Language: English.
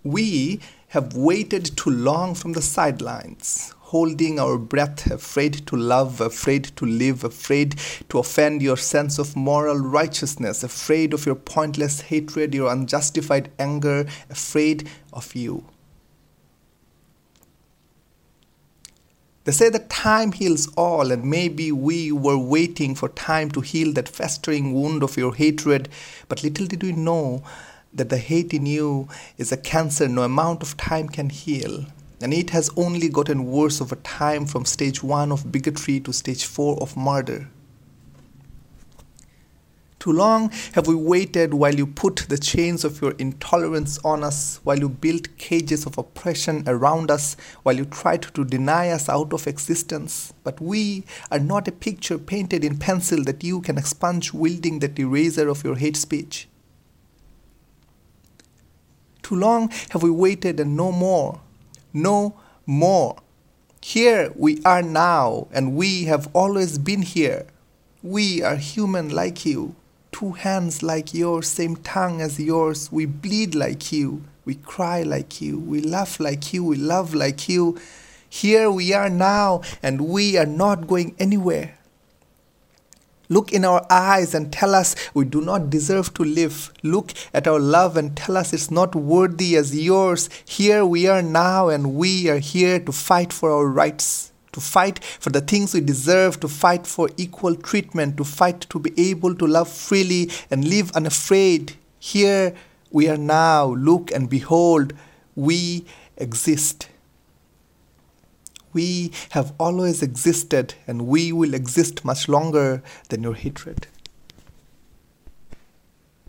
We have waited too long from the sidelines, holding our breath, afraid to love, afraid to live, afraid to offend your sense of moral righteousness, afraid of your pointless hatred, your unjustified anger, afraid of you. They say that time heals all, and maybe we were waiting for time to heal that festering wound of your hatred, but little did we know that the hate in you is a cancer no amount of time can heal. And it has only gotten worse over time, from stage 1 of bigotry to stage 4 of murder. Too long have we waited while you put the chains of your intolerance on us, while you built cages of oppression around us, while you tried to deny us out of existence. But we are not a picture painted in pencil that you can expunge wielding that eraser of your hate speech. Too long have we waited, and no more. No more. Here we are now, and we have always been here. We are human like you, 2 hands like yours, same tongue as yours. We bleed like you, we cry like you, we laugh like you, we love like you. Here we are now, and we are not going anywhere. Look in our eyes and tell us we do not deserve to live. Look at our love and tell us it's not worthy as yours. Here we are now, and we are here to fight for our rights, to fight for the things we deserve, to fight for equal treatment, to fight to be able to love freely and live unafraid. Here we are now. Look and behold, we exist. We have always existed, and we will exist much longer than your hatred.